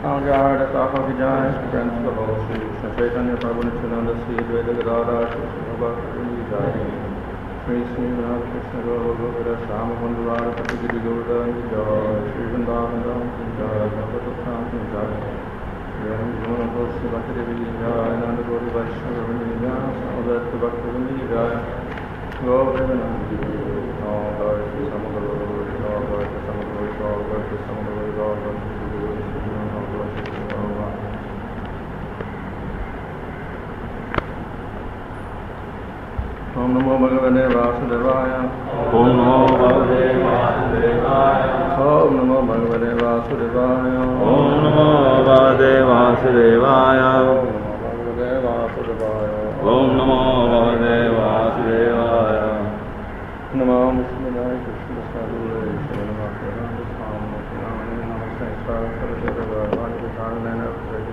Agar Saka Vijay, Prince of all Sri Chaitanya Prabhu Nityananda Sri Advaita Gadadhar Sri Bhakti Jai Sri Sri Radha Krishna Govardhana Shama Bandhurara Pati Giri Govardhana Jai Sri Vrindavan Jai Bhakti Tham Jai Sri Jumana Bhakti Bhakti Devi Jai Nanda Gauri Vaishnava Jai Samadhyata Bhakti Jai Govardhana All Bhakti Samadhyata All Bhakti Samadhyata All Bhakti Samadhyata All Bhakti Om Namo Bhagavate Vasudevaya. Om Namo Bhagavate Vasudevaya. Om Namo Bhagavate Vasudevaya. Om Namo Bhagavate Vasudevaya. Om Namo Bhagavate Vasudevaya. Namo Vishnudev Krishna Sadhure Shri Bhaktivinoda Swami Namaste Saraswati Bhagavati Karnana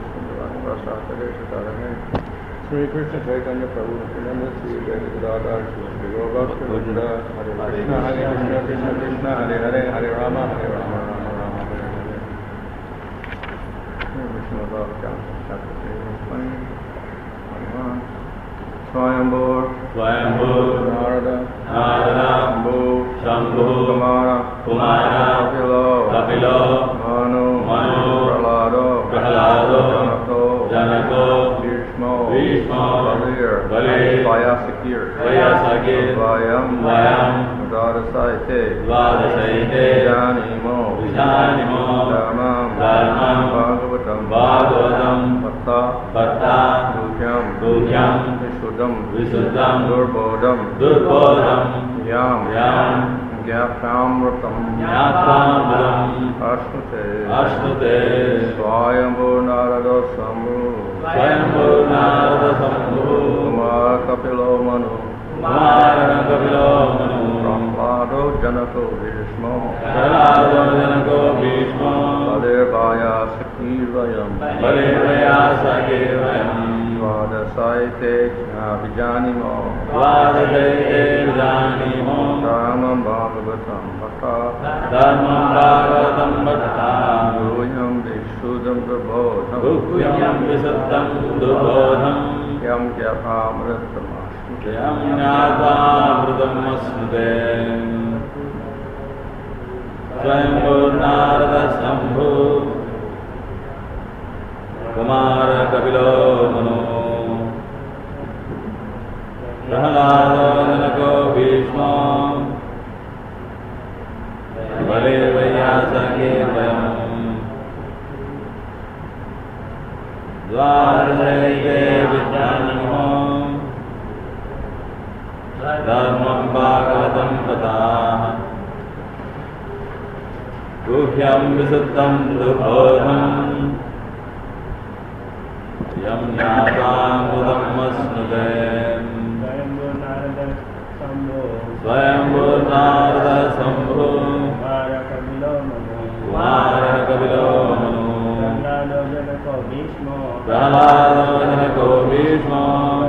Krishna Sri Krishna Chaitanya Prabhu Nityananda Sri Advaita Gadadhar Sri Bhakti Vrinda Hare Krishna Krishna Krishna Hare Hare Hare Rama Hare Rama Rama Rama Hare Hare. Vishnu Bhagavatam Chapter 3 verse 21. Swayambhur Narada Shambhu Kumara Kapilo Manu Prahlado Janako Bhishma Balir Vyasakir Vayam Dvadasaite Janimo Dharmam Bhagavatam Bhatta Duhyam Visuddham Durbodham Yam Gyapamrutam Ashnute Swayambhu Narada Shambhu Kumara Kapilo Manu Prahlado Janako Bhishma Balir Vyasakir Vayam Dvadasaite Abhijanimo Dharmam Bhagavatam Bhatta Guhyam Visuddham Durbodham Yam Gyapamrutam Asnute Swayambhu Narada Shambhu Kumara Kapilo Manu Prahlado Janako Bhishma Balir Vyasakir Vayam Dvadasaite Vijnanimo Dharmam Bhagavatam Bhatta Guhyam Visuddham Durbodham Yam Jnatvam Asnute Swayambhu Narada Shambhu Kumara Kapilo Manu Prahlado Janako Bhishma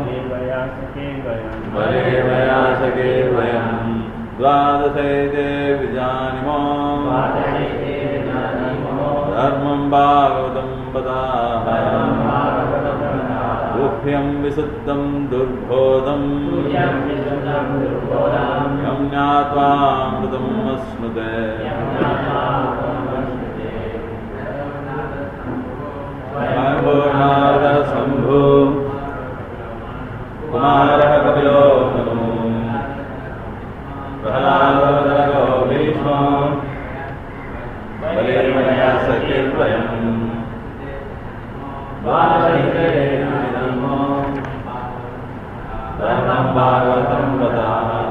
Balir Vyasakir Vayam Dvadasaite Vijanimo Dharmam Bhagavatam Bhatta Guhyam Visuddham Durbodham Yam Jnatvam Asnute Swayambhu Narada Shambhu Kumara Kapilo Manu Prahlado Janako Bhishma Balir Vyasakir Vayam Dvadasaite Vijanimo Dharmam Bhagavatam Bhatta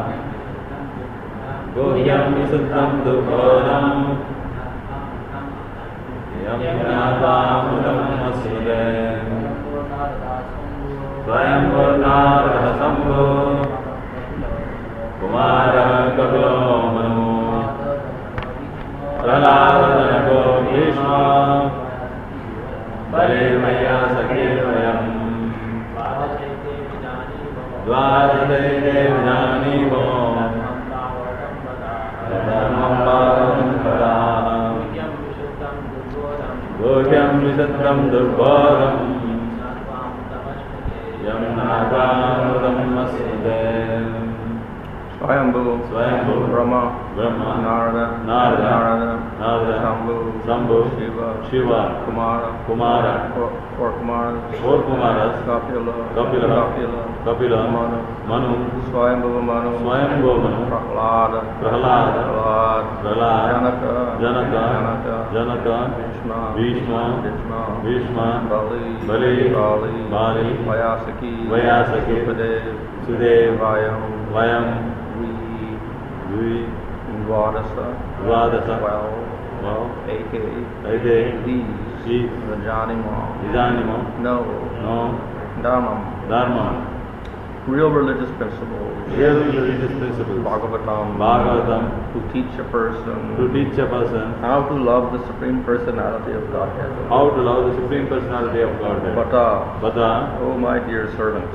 Guhyam Visuddham Durbodham Yam Jnatvam Asnute Swayambhu Narada Shambhu Kumara Kapilo Manu Prahlado Janako Bhishma Balir Vyasakir Vayam Dvadasaite Vijanimo Dharmam Bhagavatam Bhatta Guhyam विशद्दं दुर्बोधम् यं नागामृतम् अस्मदे Swayambhu, Brahma, Narada, Shambhu, Shiva, Kumara, four Kumaras, Kapila, Manu, Swayambhu Manu, Prahlada, Janaka, Bhishma, Bali, Vyasaki, Sudev, Vayam, Dvadasa, 12, 8, these, the Janimo, no, Dharma, real religious principles, Bhagavatam, to teach a person how to love the Supreme Personality of Godhead. Bata, oh my dear servants,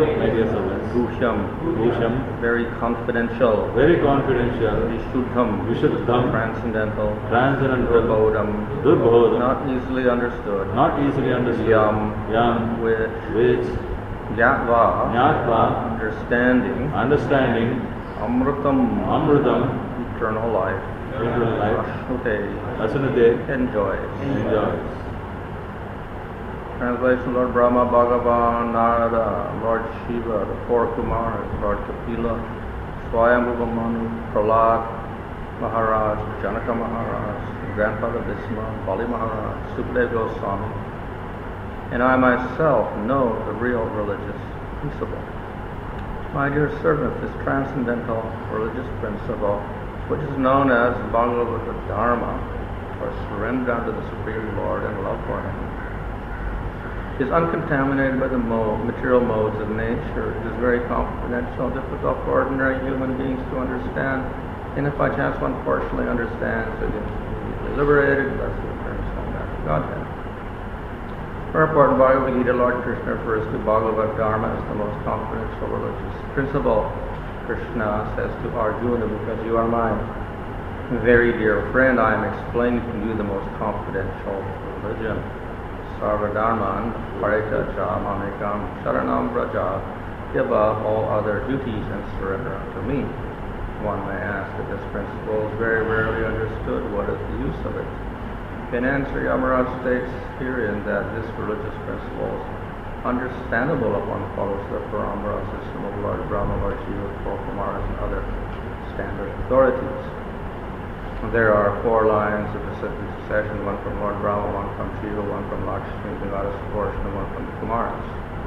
Guhyam, very confidential, Vishuddham, transcendental, Durbodham, not easily understood, Yam, which Jnatva, understanding, Amrutam, eternal life, Asnute, enjoys. Translation: Lord Brahma, Bhagavan, Narada, Lord Shiva, the four Kumaras, Lord Kapila, Swayambhu Manu, Prahlad Maharaj, Janaka Maharaj, Grandfather Bhisma, Bali Maharaj, Sukadeva Goswami, and I myself know the real religious principle. My dear servant, this transcendental religious principle, which is known as Bhagavata Dharma, or surrender unto the Supreme Lord and love for Him, is uncontaminated by the material modes of nature. It is very confidential, difficult for ordinary human beings to understand, and if by chance one partially understands, it is immediately liberated, thus it returns home back to Godhead. Purport in Bhagavad Gita, Lord Krishna refers to Bhagavad Dharma as the most confidential religious principle. Krishna says to Arjuna, because you are my very dear friend, I am explaining to you the most confidential religion. Sarvadharman, Paritaja, Mamekam, Sharanam Braja, give up all other duties and surrender unto me. One may ask that this principle is very rarely understood. What is the use of it? In answer, Yamaraj states herein that this religious principle is understandable if one follows the Parambara system of Lord Brahma, Lord Shiva, four Kumaras, and other standard authorities. There are 4 lines of succession, one from Lord Brahma, one from Shiva, one from Lakshmi, the goddess of fortune, and one from the Kumaras.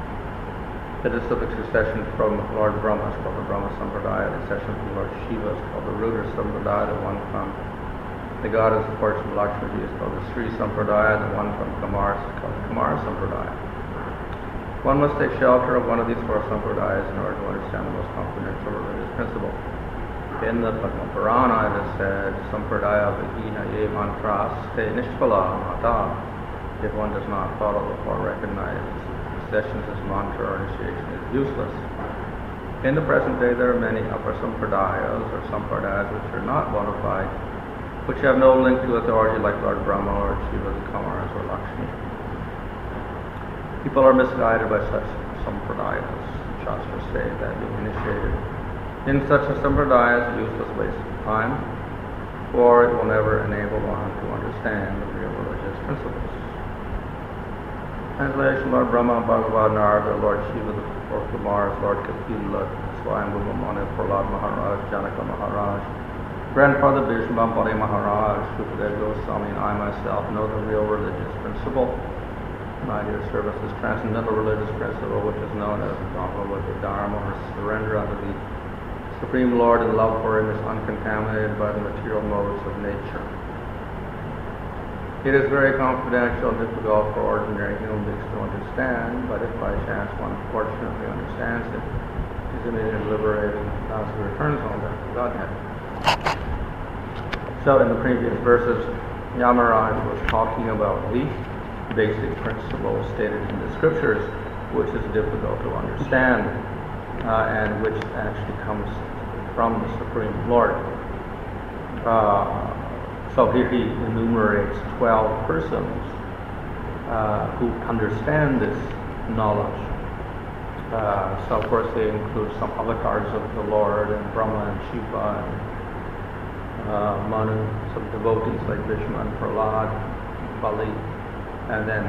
The disciplic succession from Lord Brahma is called the Brahma Sampradaya, the succession from Lord Shiva is called the Rudra Sampradaya, the one from the goddess of fortune, Lakshmi, is called the Sri Sampradaya, the one from Kumaras is called the Kumara Sampradaya. One must take shelter of one of these 4 Sampradayas in order to understand the most confidential religious principle. In the Padma Purana it is said, Sampradaya Vihina Ye Mantras Te Nishpala Mata. If one does not follow the 4 recognized sessions as mantra or initiation is useless. In the present day there are many upper Sampradayas or Sampradayas which are not bona fide, which have no link to authority like Lord Brahma, Lord Shiva, the Kumaras, or Lakshmi. People are misguided by such Sampradayas. Shastras say that being initiated in such a Sampradaya is a useless waste of time, for it will never enable one to understand the real religious principles. Translation: Lord Brahma, Bhagavan, Narada, Lord Shiva, the 4 Kumaras, Lord Kapila, Swayambhu Manu, Prahlad Maharaj, Janaka Maharaj, Grandfather Bhisma, Bali Maharaj, Sukadeva Goswami, and I myself know the real religious principle. My dear servants, this transcendental religious principle, which is known as Bhagavata Dharma, or surrender unto the Supreme Lord and love for Him, is uncontaminated by the material modes of nature. It is very confidential and difficult for ordinary human beings to understand, but if by chance one fortunately understands it, it is immediately liberating, thus he returns home back to Godhead. So in the previous verses, Yamaraj was talking about the basic principles stated in the scriptures, which is difficult to understand, and which actually comes from the Supreme Lord. So here he enumerates 12 persons who understand this knowledge. So of course they include some avatars of the Lord and Brahma and Shiva and Manu, some devotees like Vishnu and Prahlad, Bali, and then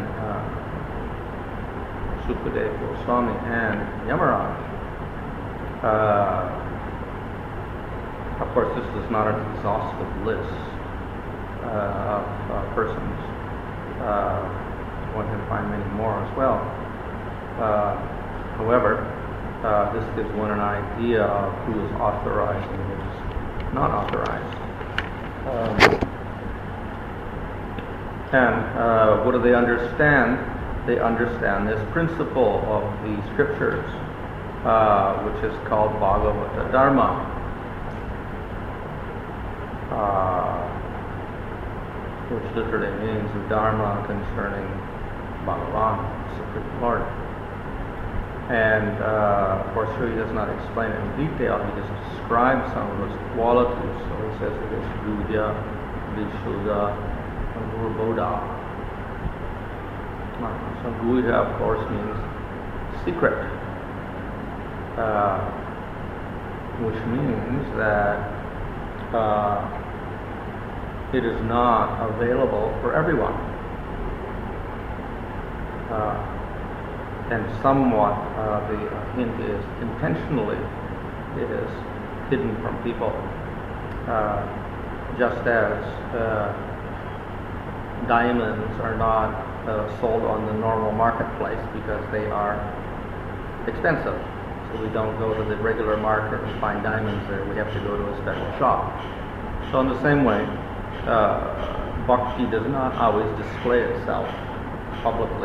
Sukadeva Goswami and Yamaraj. Of course, this is not an exhaustive list of persons. One can find many more as well. However, this gives one an idea of who is authorized and who is not authorized. And what do they understand? They understand this principle of the scriptures, which is called Bhagavata Dharma. Which literally means the Dharma concerning Bhagavan, Supreme Lord. And of course, here he does not explain it in detail, he just describes some of those qualities. So he says it is Gudya, Vishuddha, and Urboda. So Gudya, of course, means secret, which means that it is not available for everyone. And somewhat the hint is intentionally it is hidden from people, just as diamonds are not sold on the normal marketplace because they are expensive. So we don't go to the regular market and find diamonds there. We have to go to a special shop. So in the same way, bhakti does not always display itself publicly.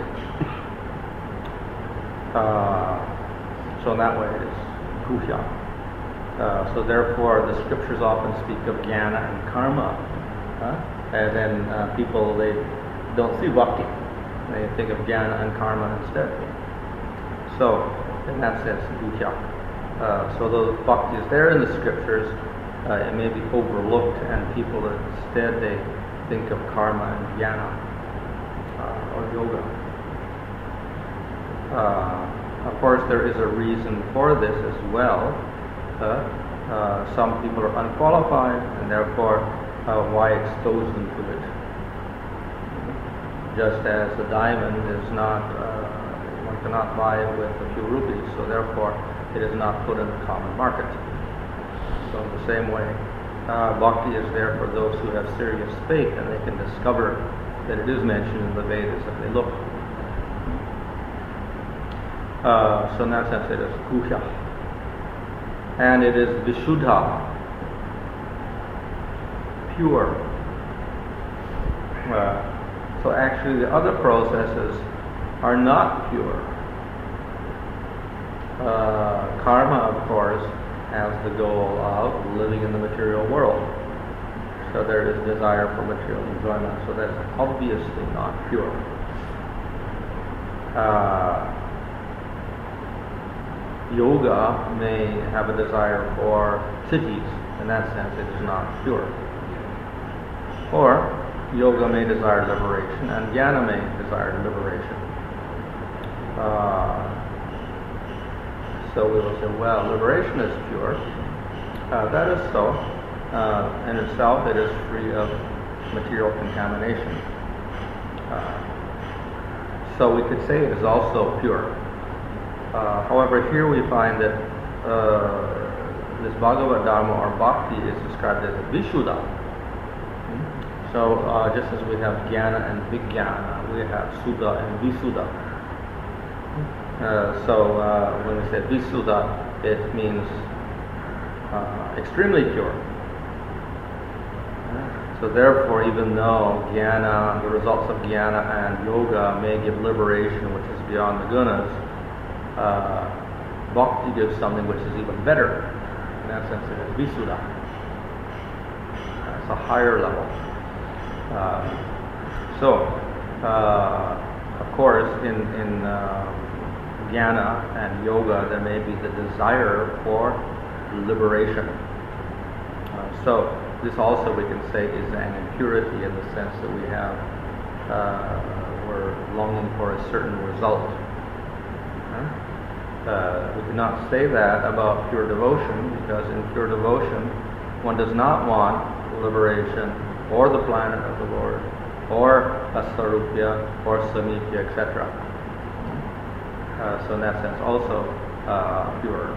So in that way it is guhya. So therefore the scriptures often speak of jnana and karma, and then people, they don't see bhakti. They think of jnana and karma instead. So in that sense, guhya. So though bhakti is there in the scriptures, it may be overlooked, and people instead they think of karma and jnana or yoga. Of course, there is a reason for this as well. Some people are unqualified, and therefore, why expose them to it? Just as a diamond is not, one cannot buy it with a few rupees, so therefore, it is not put in the common market. So in the same way, bhakti is there for those who have serious faith, and they can discover that it is mentioned in the Vedas if they look. So in that sense it is guhya. And it is vishuddha, pure. So actually the other processes are not pure. Karma, of course, has the goal of living in the material world. So there is desire for material enjoyment. So that's obviously not pure. Yoga may have a desire for cities. In that sense, it is not pure. Or yoga may desire liberation, and jnana may desire liberation. So we will say, well, liberation is pure. That is so. In itself, it is free of material contamination. So we could say it is also pure. However, here we find that this Bhagavad Dharma or Bhakti is described as Vishuddha. So just as we have Jnana and Vijnana, we have Sudha and Visuddha. So when we say Visuddha, it means extremely pure. So therefore, even though Jnana, the results of Jnana and Yoga may give liberation, which is beyond the gunas, Bhakti gives something which is even better. In that sense, it is Visuddha. It's a higher level. Of course, in Jnana and Yoga, there may be the desire for liberation. So this also we can say is an impurity in the sense that we have, we're or longing for a certain result. We cannot say that about pure devotion, because in pure devotion one does not want liberation or the planet of the Lord or Asarupya or Samipya, etc. So in that sense also pure.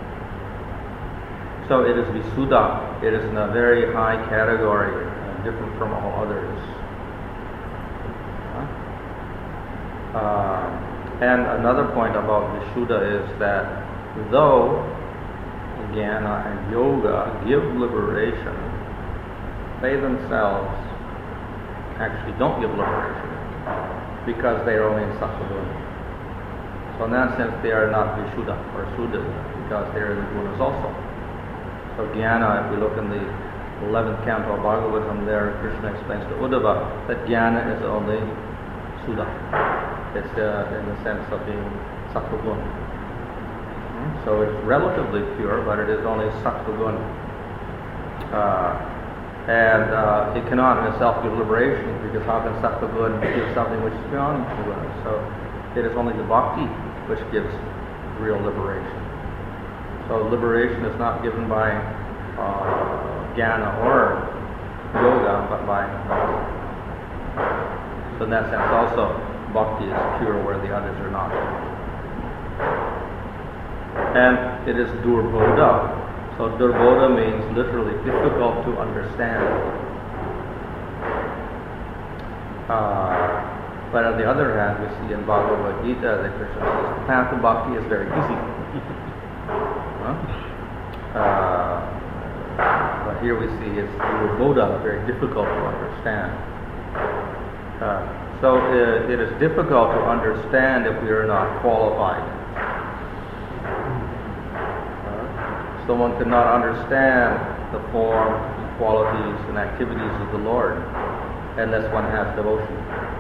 So it is Visuddha. It is in a very high category, different from all others. And another point about Visuddha is that though Jnana and Yoga give liberation, they themselves actually don't give liberation because they are only in Sattva-guna. So in that sense they are not Visuddha or Suddha because they are in the gunas also. So Jnana, if we look in the 11th canto of Bhagavatam, there Krishna explains to Uddhava that Jnana is only Suddha. It's in the sense of being Sattva-guna. So it's relatively pure, but it is only Sattva-guna. And it cannot in itself give liberation, because how can Sattva-guna give something which is beyond the guna? So it is only the bhakti which gives real liberation. So liberation is not given by jnana or yoga, but by bhakti. So in that sense also, bhakti is pure where the others are not. And it is durbodha. So durbodha means literally difficult to understand. But on the other hand, we see in Bhagavad Gita that Krishna says the path of bhakti is very easy. But here we see it's durbodha, very difficult to understand. So it is difficult to understand if we are not qualified. Someone could not understand the form, qualities, and activities of the Lord unless one has devotion.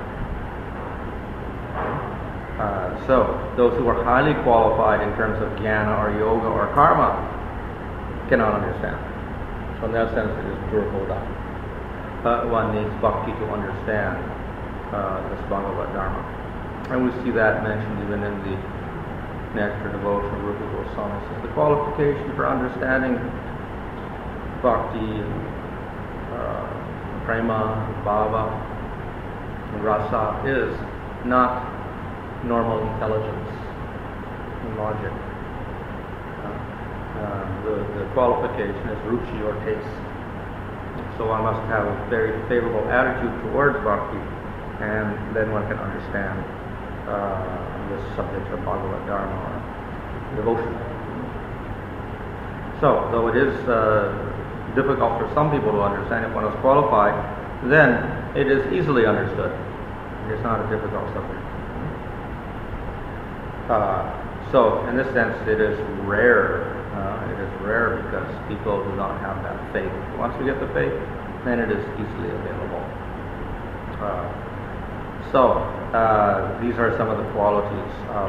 So those who are highly qualified in terms of jnana or yoga or karma cannot understand. So in that sense it is durbodha. One needs bhakti to understand this Bhagavad Dharma. And we see that mentioned even in the Nectar Devotion of Rupa Goswami. Says the qualification for understanding bhakti, prema, bhava, and rasa is not normal intelligence and logic. The qualification is ruchi or taste. So one must have a very favorable attitude towards bhakti, and then one can understand the subject of Bhagavad Dharma or devotion. So, though it is difficult for some people to understand, if one is qualified, then it is easily understood. It is not a difficult subject. So, in this sense, it is rare. It is rare because people do not have that faith. Once you get the faith, then it is easily available. These are some of the qualities of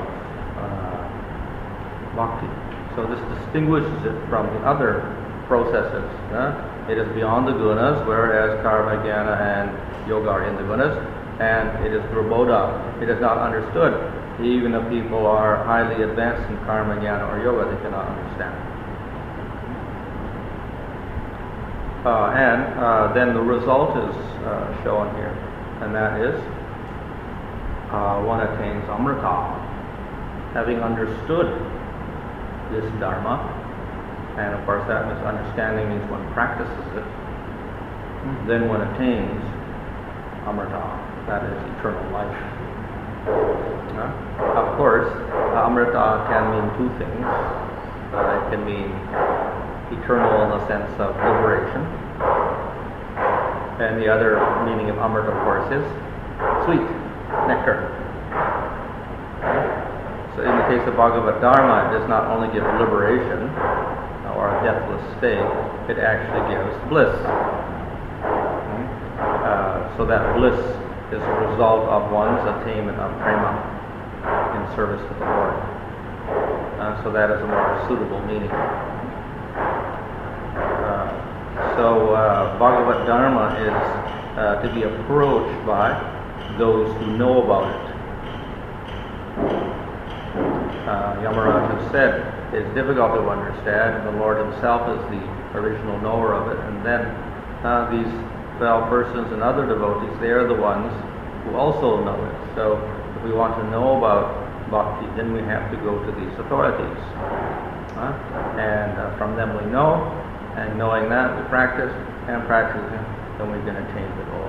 bhakti. So this distinguishes it from the other processes. It is beyond the gunas, whereas karma, jnana, and yoga are in the gunas, and it is durbodha. It is not understood. Even if people are highly advanced in karma, jnana, or yoga, they cannot understand. Then the result is shown here, and that is one attains amrita, having understood this dharma, and of course that misunderstanding means one practices it, then one attains amrita, that is eternal life. Of course, amrita can mean two things. It can mean eternal in the sense of liberation, and the other meaning of amrita, of course, is sweet, nectar. So in the case of Bhagavad Dharma, it does not only give liberation or a deathless state, it actually gives bliss. So that bliss is a result of one's attainment of prema in service to the Lord. So that is a more suitable meaning. Bhagavad Dharma is to be approached by those who know about it. Yamaraj has said it's difficult to understand. The Lord himself is the original knower of it, and then these 12 persons and other devotees, they are the ones who also know it. So if we want to know about bhakti, then we have to go to these authorities. And from them we know, and knowing that we practice, and practicing, then we're going to change it all.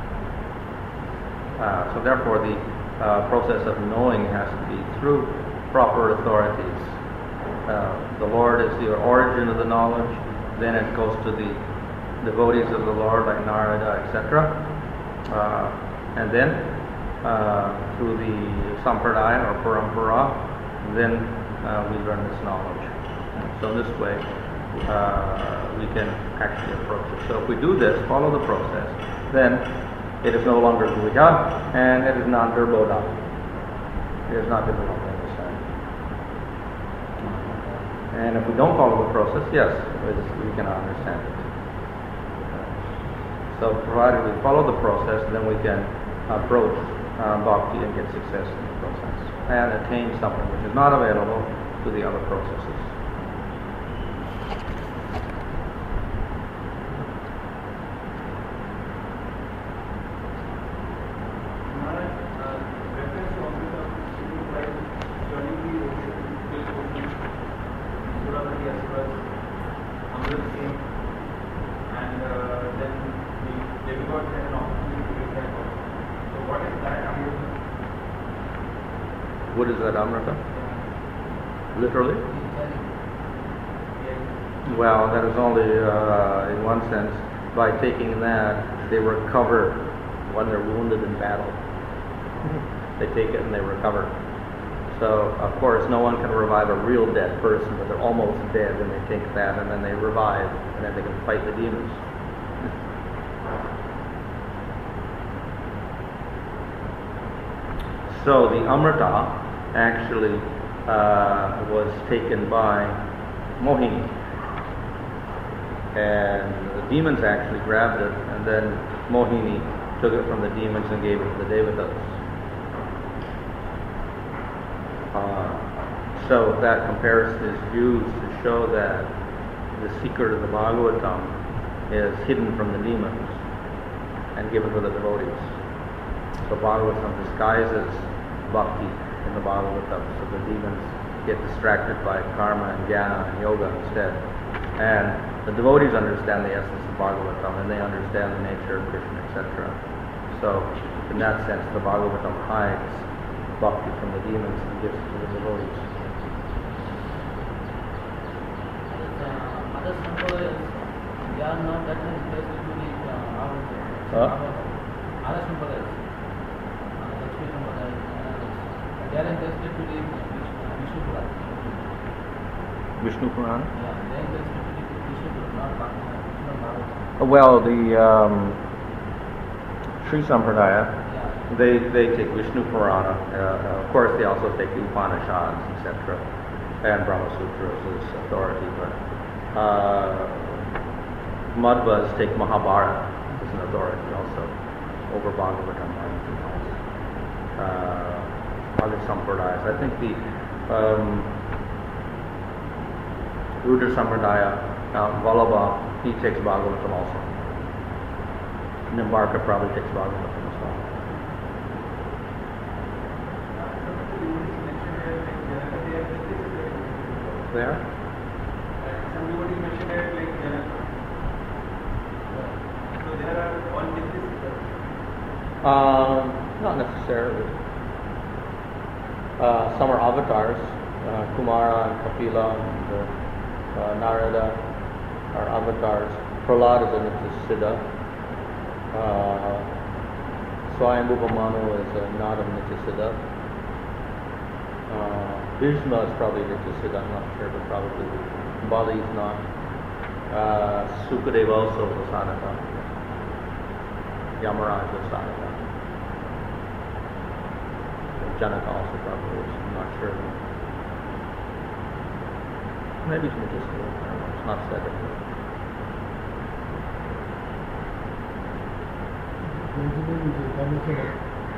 So therefore the process of knowing has to be through proper authorities. The Lord is the origin of the knowledge, then it goes to the devotees of the Lord like Narada, etc. And then through the sampradaya or parampara, then we learn this knowledge. So in this way we can actually approach it. So if we do this, follow the process, then it is no longer guhya and it is not durbodha. It is not difficult to understand. And if we don't follow the process, yes, we cannot understand it. So provided we follow the process, then we can approach bhakti and get success in the process and attain something which is not available to the other processes. What is that, Amrita? Literally? Well, that is only in one sense. By taking that, they recover when they're wounded in battle. They take it and they recover. So, of course, no one can revive a real dead person, but they're almost dead, and they take that, and then they revive, and then they can fight the demons. So the Amrita actually was taken by Mohini, and the demons actually grabbed it, and then Mohini took it from the demons and gave it to the Devatas. So that comparison is used to show that the secret of the Bhagavatam is hidden from the demons and given to the devotees. So Bhagavatam disguises bhakti in the Bhagavatam, so the demons get distracted by karma and jnana and yoga instead. And the devotees understand the essence of Bhagavatam, and they understand the nature of Krishna, etc. So in that sense, the Bhagavatam hides bhakti from the demons and gives it to the devotees. Other sampradayas, they are not that much interested to the other sampradayas, Lakshmi Sampradaya, they are interested to the Vishnu Purana. Vishnu Purana? Yeah, they are interested to the Vishnu Purana, not Bhagavatam. Well, the Sri Sampradaya, they take Vishnu Purana. Of course, they also take the Upanishads, etc., and Brahma Sutras as authority. But Madhvas take Mahabharata as an authority also over Bhagavatam or anything else. Other Sampradayas, I think the Rudra Sampradaya, Vallabha, he takes Bhagavatam also. Nimbarka probably takes Bhagavatam as well. There? Somebody mentioned it like Janaka. So there are all different. Not necessarily. Some are avatars. Kumara and Kapila and Narada are avatars. Prahlad is a Nityasiddha. Swayambhuva Manu is not a Nityasiddha. Bhishma is probably Nityasiddha, I'm not sure, but probably. Bali is not. Sukadeva also was Sanatha. Yamaraj was Sanatha. Janaka also probably was, I'm not sure. Maybe it's Nityasiddha, I don't know, it's not said it.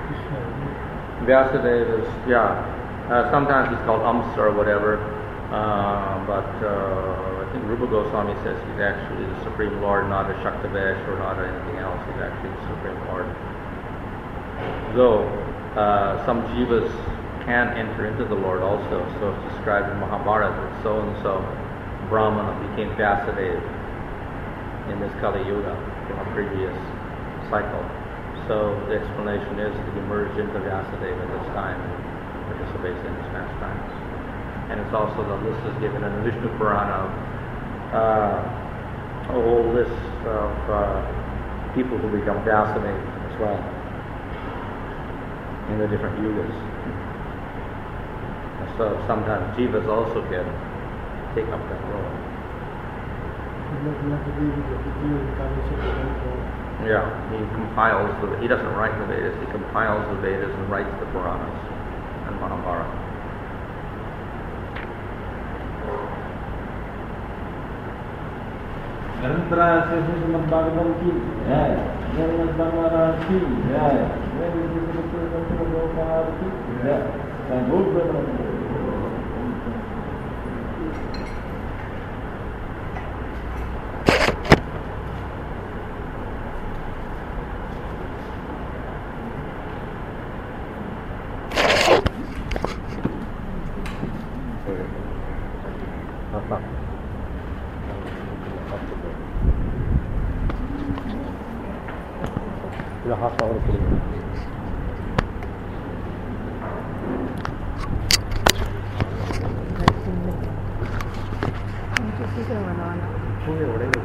Vyasadeva is, sometimes he's called Amsa or whatever, but I think Rupa Goswami says he's actually the Supreme Lord, not a Shaktavesh or not anything else. He's actually the Supreme Lord. Though some jivas can enter into the Lord also, so it's described in Mahabharata that so-and-so Brahmana became Vyasadeva in this Kali Yuga from a previous cycle. So the explanation is that he merged into Vyasadeva at this time and participates in his pastimes. And it's also, the list is given in the Vishnu Purana of a whole list of people who become Vyasadeva as well in the different yugas. So sometimes jivas also can take up that role. Yeah, he compiles he doesn't write the Vedas, he compiles the Vedas and writes the Puranas and Mahabharata. Half hour கொஞ்சம் சீக்கிரம் வேணாம்.